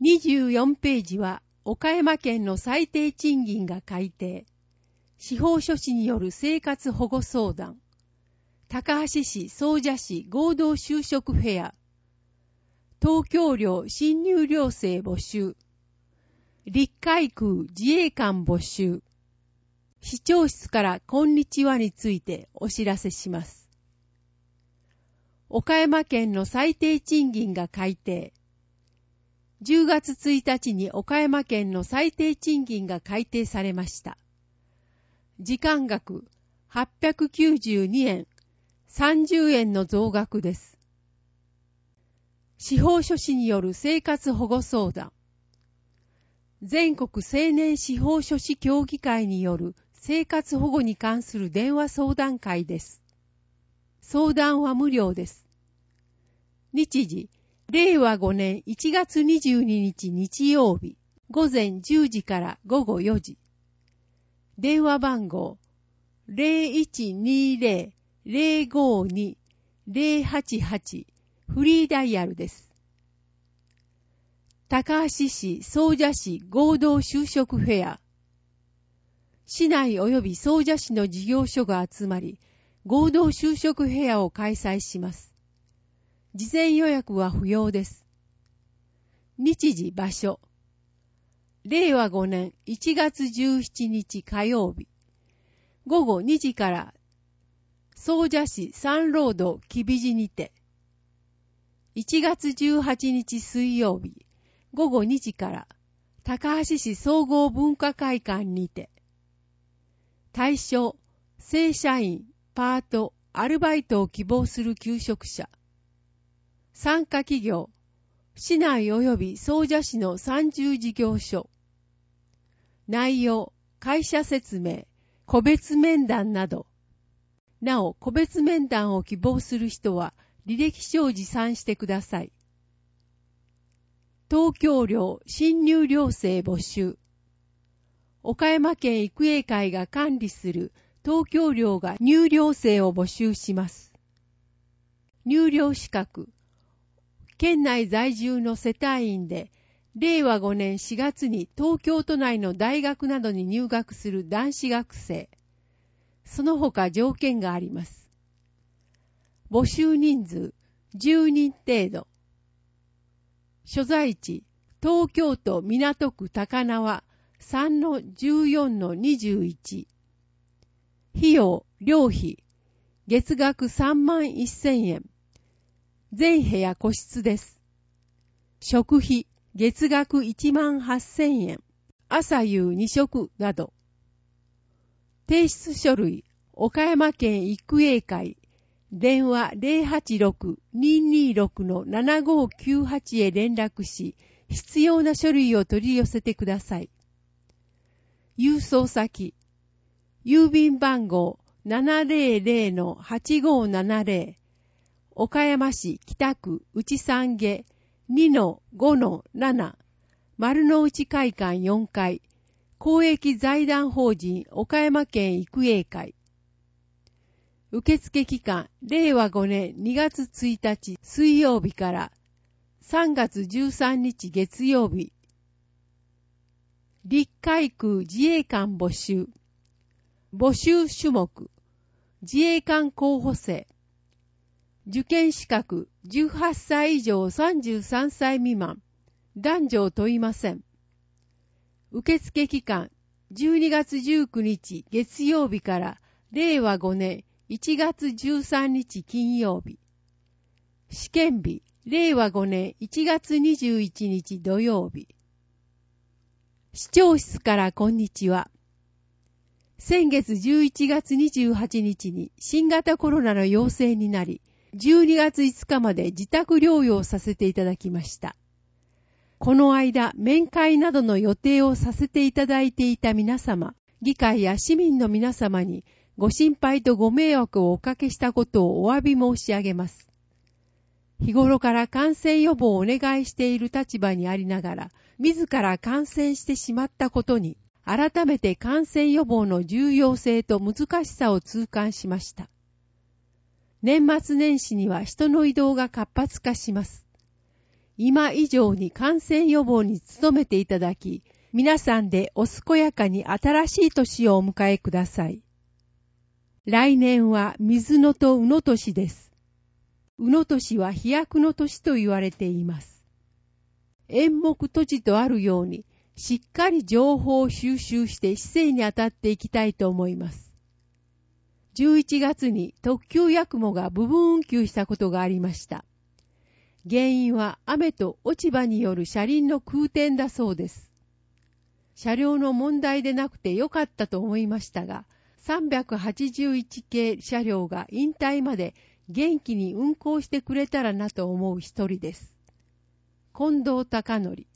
24ページは岡山県の最低賃金が改定。司法書士による生活保護相談。高梁市総社市合同就職フェア。東京寮新入寮生募集。陸海空自衛官募集。市長室からこんにちはについてお知らせします。岡山県の最低賃金が改定。10月1日に岡山県の最低賃金が改定されました。時間額892円、30円の増額です。司法書士による生活保護相談。全国青年司法書士協議会による生活保護に関する電話相談会です。相談は無料です。日時、令和5年1月22日日曜日、午前10時から午後4時。電話番号、0120-052-088、フリーダイヤルです。高梁市総社市合同就職フェア。市内及び総社市の事業所が集まり、合同就職フェアを開催します。事前予約は不要です。日時場所。令和5年1月17日火曜日。午後2時から総社市三労働木地にて。1月18日水曜日。午後2時から高梁市総合文化会館にて。対象、正社員、パート、アルバイトを希望する求職者。参加企業、市内及び総社市の30事業所。内容、会社説明、個別面談など。なお、個別面談を希望する人は履歴書を持参してください。東京寮新入寮生募集。岡山県育英会が管理する東京寮が入寮生を募集します。入寮資格。県内在住の世帯員で、令和5年4月に東京都内の大学などに入学する男子学生。その他条件があります。募集人数10人程度。所在地、東京都港区高輪 3-14-21。費用、寮費、月額31,000円。全部屋個室です。食費、月額18,000円。朝夕2食など。提出書類、岡山県育英会。電話 086-226-7598 へ連絡し、必要な書類を取り寄せてください。郵送先、郵便番号 700-8570、岡山市北区内三下 2-5-7、丸の内会館4階、公益財団法人岡山県育英会。受付期間、令和5年2月1日水曜日から3月13日月曜日。陸海空自衛官募集。募集種目。自衛官候補生。受験資格18歳以上33歳未満。男女を問いません。受付期間12月19日月曜日から令和5年1月13日金曜日。試験日、令和5年1月21日土曜日。市長室からこんにちは。先月11月28日に新型コロナの陽性になり、12月5日まで自宅療養させていただきました。この間、面会などの予定をさせていただいていた皆様、議会や市民の皆様にご心配とご迷惑をおかけしたことをお詫び申し上げます。日頃から感染予防をお願いしている立場にありながら、自ら感染してしまったことに、改めて感染予防の重要性と難しさを痛感しました。年末年始には人の移動が活発化します。 今以上に感染予防に努めていただき、皆さんでお健やかに新しい年をお迎えください。来年は水野と卯の年です。卯の年は飛躍の年と言われています。縁木土地とあるように、しっかり情報を収集して市政に当たっていきたいと思います。11月に特急やくもが部分運休したことがありました。原因は雨と落ち葉による車輪の空転だそうです。車両の問題でなくてよかったと思いましたが、381系車両が引退まで元気に運行してくれたらなと思う一人です。近藤孝則。